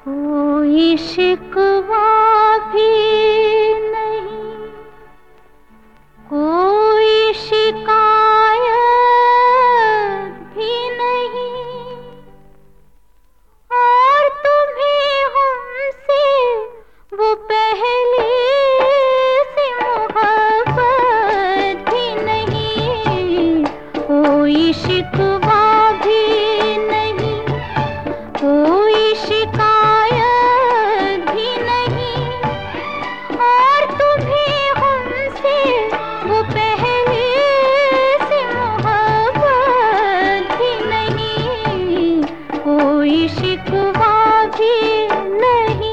कोई शिकवा भी नहीं, कोई शिकायत भी नहीं, और तुम्हें हमसे वो पहले से मोहब्बत भी नहीं। कोई शिकवा भी नहीं, कोई शिकायत भी नहीं, और तुम्हें हमसे वो पहले से मोहब्बत भी नहीं। कोई शिकवा भी नहीं।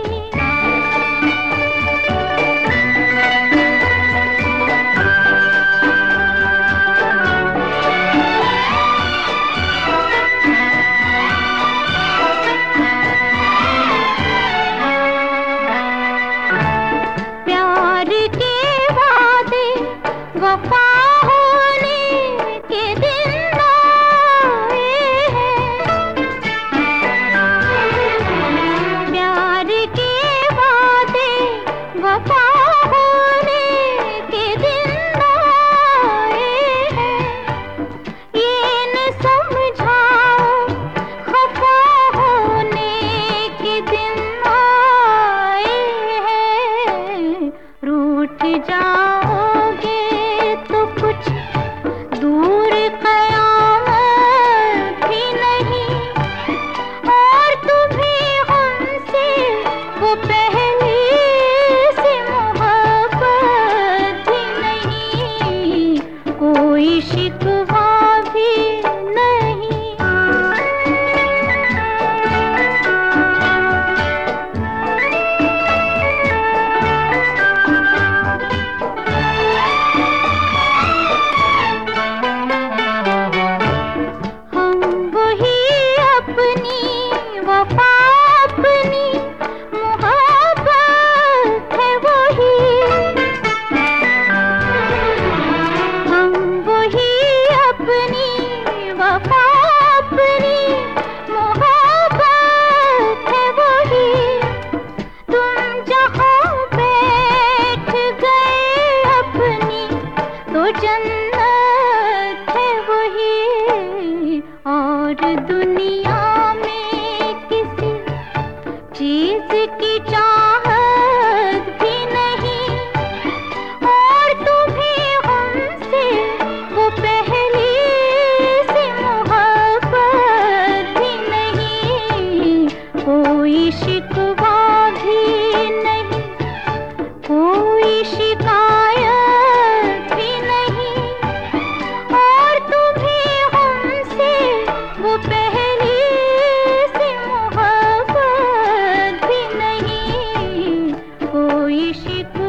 प्यार के वादे वफा होने के दिन आए हैं। प्यार के वादे वफा होने के दिन आए हैं। ये न समझाओ खफा होने के दिन आए हैं। रूठ जाओगे तो कुछ दूर कयामत भी नहीं, और तुम्हें हमसे वो पहले से मोहब्बत भी नहीं। कोई शिकवा भी नहीं। हम वही अपनी वफा, अपनी मोहब्बत है वही। हम वही अपनी वफा, अपनी मोहब्बत है वही। तुम जहाँ बैठ गए अपनी तो जन्नत है वही। और दुनिया में किसी चीज की चाहत भी नहीं, और तुम्हें हमसे वो पहले से मोहब्बत भी नहीं। कोई शिकवा भी नहीं, कोई शिकायत भी नहीं, और तुम्हें हमसे वो पहले से मोहब्बत भी नहीं। कोई शिकवा